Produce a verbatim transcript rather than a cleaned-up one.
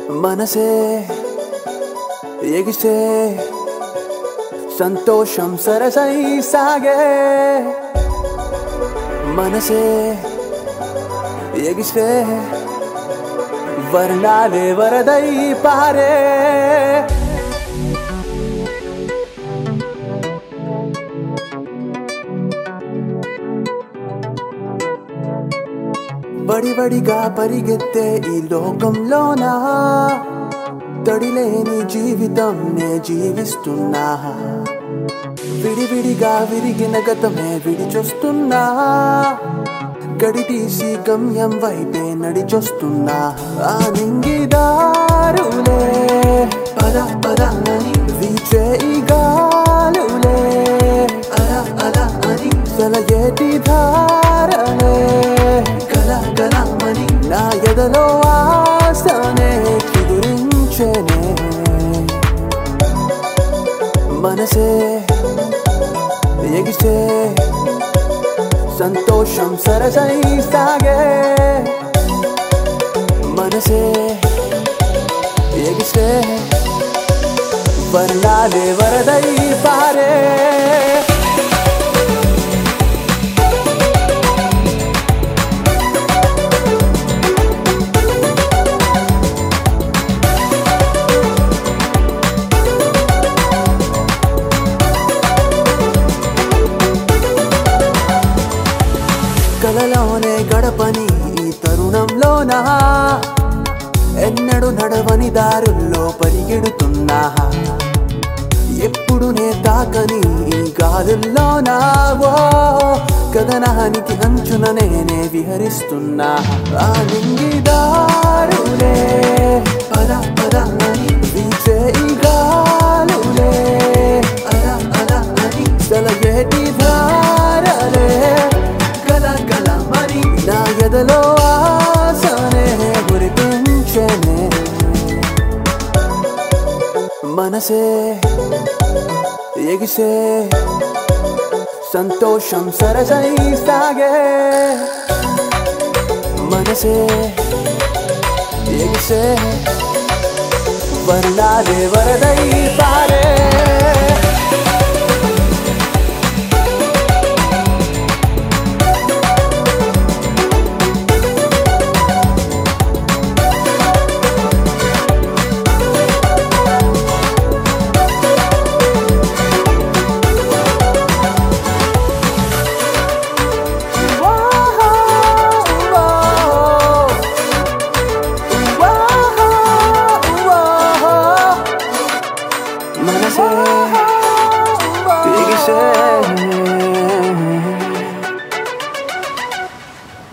మనసే ఎగిసే సంతోషం సరసై సాగే మనసే ఎగిసే వర్ణాలే వరదై పారే బడిబడిగా పరిగెత్తే ఈ లోకంలోనా తడిలేని జీవితం నే జీవిస్తున్నా విడివిడిగా విరిగిన గతమే విడిచొస్తున్నా గడితీసి గమ్యం వైపే నడిచొస్తున్నా ఆ నింగిదారులే పద పద అని వీచే ఈ గాలులే అల అల అని సలయేటి ధారలే గల గలమని నా ఎదలో ఆశనే చిగురించెనే మనసే ఎగిసే సంతోషం సరసై సాగే మనసే ఎగిసే వర్ణాలే వరదై పారే కలలోనే గడపని ఈ తరుణంలోనా ఎన్నడు నడవని దారుల్లో పరిగెడుతున్నా ఎప్పుడు నే తాకని ఈ గాలుల్లోనా ఓ గగనానికి అంచున నేనే విహరిస్తున్నా ఆ నింగిదారులే పద పద అని వీచే ఈ గాలులే అల అల అని సలయేటి ధారలే నా ఎదలో ఆశనే గురిపించెనే మనసే ఎగిసే సంతోషం సరసై సాగే మనసే ఎగిసే వర్ణాలే వరదై పారే మనసే ఎగిసే